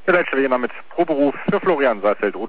Der Leitstelle jemand mit Proberuf für Florian Saalfeld.